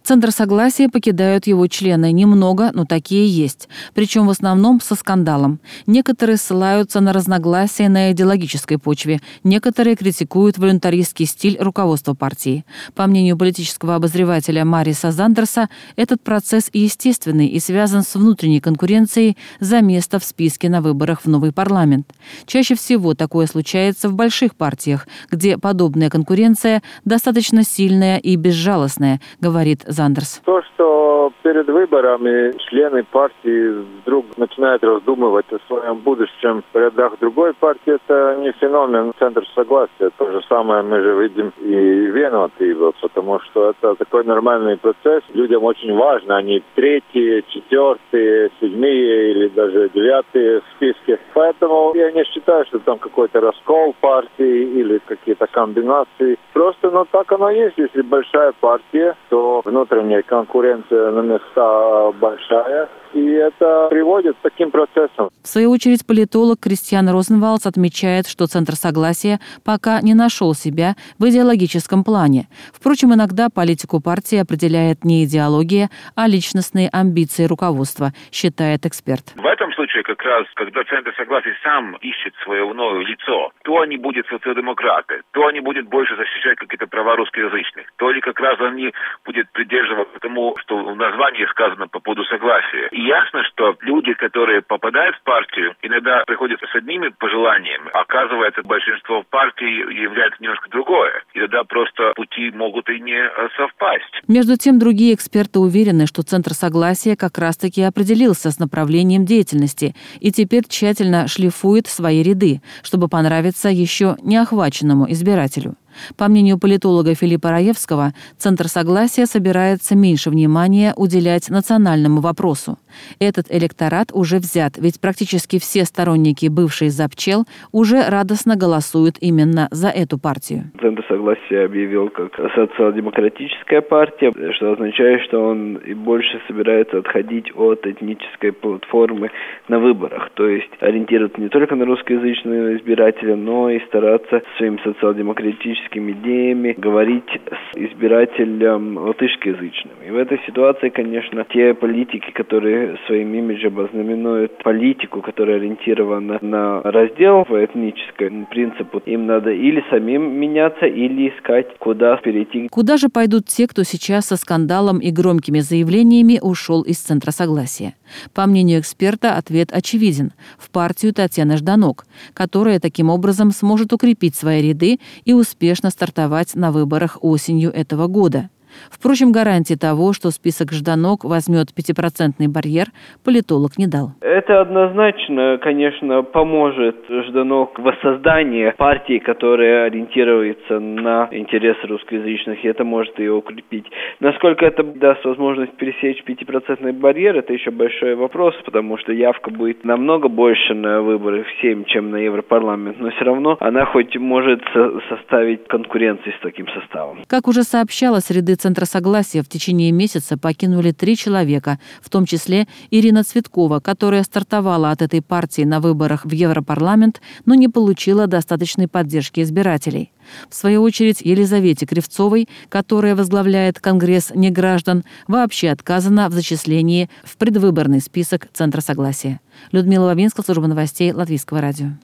Центр согласия покидают его члены. Немного, но такие есть. Причем в основном со скандалом. Некоторые ссылаются на разногласия на идеологической почве. Некоторые критикуют волюнтаристский стиль руководства партии. По мнению политического обозревателя Мариса Зандерса, этот процесс естественный и связан с внутренней конкуренцией за место в списке на выборах в новый парламент. Чаще всего такое случается в больших партиях, где подобная конкуренция достаточно сильная и безжалостная, говорит Зандерс. То, что перед выборами члены партии вдруг начинают раздумывать о своем будущем в рядах другой партии, это не феномен Центра согласия. То же самое мы же видим и в Венуативе, потому что это такой нормальный процесс. Людям очень важно, они третьи, четвертые, седьмые или даже девятые в списке. Поэтому я не считаю, что там какой-то раскол партии или какие-то комбинации. Просто, так оно есть. Если большая партия, то внутренняя конкуренция на места большая. И это приводит к таким процессам. В свою очередь, политолог Кристиан Розенвалдс отмечает, что Центр согласия пока не нашел себя в идеологическом плане. Впрочем, иногда политику партии определяет не идеология, а личностные амбиции руководства, считает эксперт. В этом случае как раз, когда Центр согласия сам ищет свое новое лицо, то они будут социал-демократы, то они будут больше защищать какие-то права русскоязычных, то ли как раз они будут придерживаться тому, что в названии сказано по поводу согласия. И ясно, что люди, которые попадают в партию, иногда приходят с одними пожеланиями, оказывается, большинство в партии является немножко другое. И тогда просто пути могут и не совпасть. Между тем, другие эксперты уверены, что Центр согласия как раз-таки определился с направлением деятельности и теперь тщательно шлифует свои ряды, чтобы понравиться еще не охваченному избирателю. По мнению политолога Филиппа Раевского, Центр согласия собирается меньше внимания уделять национальному вопросу. Этот электорат уже взят, ведь практически все сторонники бывшей «За-пчел» уже радостно голосуют именно за эту партию. Центр согласия объявил как социал-демократическая партия, что означает, что он и больше собирается отходить от этнической платформы на выборах, то есть ориентироваться не только на русскоязычного избирателя, но и стараться своими социал-демократическими идеями говорить с избирателем латышскоязычным. И в этой ситуации, конечно, те политики, которые своим имиджем ознаменуют политику, которая ориентирована на раздел по этническому принципу, им надо или самим меняться, или искать, куда перейти. Куда же пойдут те, кто сейчас со скандалом и громкими заявлениями ушел из Центра согласия? По мнению эксперта, ответ очевиден – в партию Татьяны Жданок, которая таким образом сможет укрепить свои ряды и успешно стартовать на выборах осенью этого года. Впрочем, гарантии того, что список Жданок возьмет 5% барьер, политолог не дал. Это однозначно, конечно, поможет Жданок в воссоздании партии, которая ориентируется на интересы русскоязычных, и это может ее укрепить. Насколько это даст возможность пересечь 5% барьер, это еще большой вопрос, потому что явка будет намного больше на выборы в Сейм, чем на Европарламент, но все равно она хоть может составить конкуренцию с таким составом. Как уже сообщалось, ряды Центра согласия в течение месяца покинули 3 человека, в том числе Ирина Цветкова, которая стартовала от этой партии на выборах в Европарламент, но не получила достаточной поддержки избирателей. В свою очередь, Елизавете Кривцовой, которая возглавляет Конгресс неграждан, вообще отказано в зачислении в предвыборный список Центра согласия. Людмила Вавинска, служба новостей Латвийского радио.